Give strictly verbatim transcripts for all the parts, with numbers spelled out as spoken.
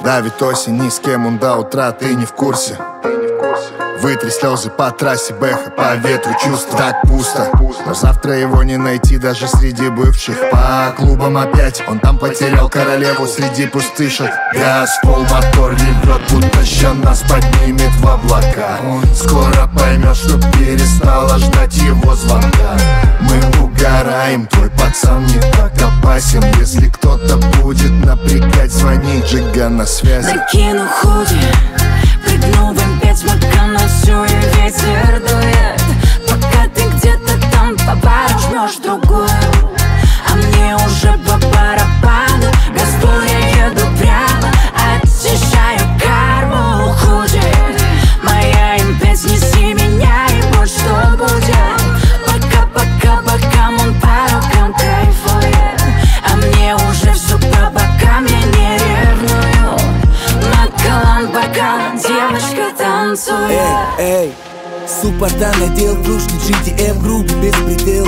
Давит осень, ни с кем он до утра, ты не в курсе. Вытри слезы по трассе, бэха, по ветру чувств. Так пусто, но завтра его не найти даже среди бывших. По клубам опять, он там потерял королеву среди пустышек. Газ, пол, мотор ревет, будто ща нас поднимет в облака. Он скоро поймет, что перестала ждать его звонка. Мы угораем, твой пацан не так опасен. Если кто-то будет напрягать, звони, Джига на связи. Накину худи, прыгну в эм пять, смока на всю и ветер дует. Пока ты где-то там по бару жмешь другую, а мне уже по барабану. Газпол, я еду прямо, очищаю карму. Худи, моя эм пять, неси меня, и вот что будет. Пока, пока, пока он по рукам кайфует, а мне уже все по бокам, я не ревную. Накалан бокал, девочка танцует. Эй, эй, суппорта надел, кружки джи ти эм, грубый без предел.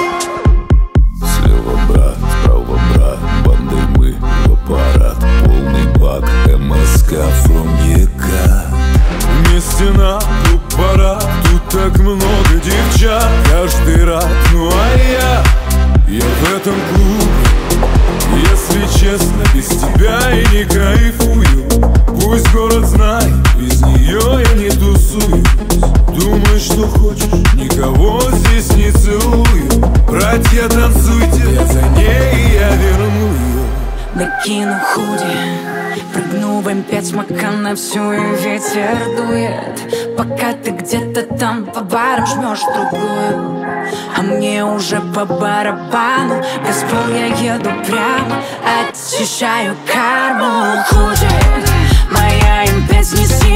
Слева брат, справа брат, бандой мы в аппарат. Полный бак, эм эс ка from е ка. Вместе на клуб парад, тут так много девчат. Каждый рад, ну а я, я в этом клубе. Если честно, без тебя я не кайфую. Пусть город знает, без нее я не тусую. Думай, что хочешь, никого здесь не целую. Братья, танцуйте, я за ней, я верну ее. Накину худи, прыгну в эм пять, смока на всю и ветер дует. Пока ты где-то там по барам жмешь другую, а мне уже по барабану. Газпол, я еду прямо, очищаю карму. Худи, моя эм пять, неси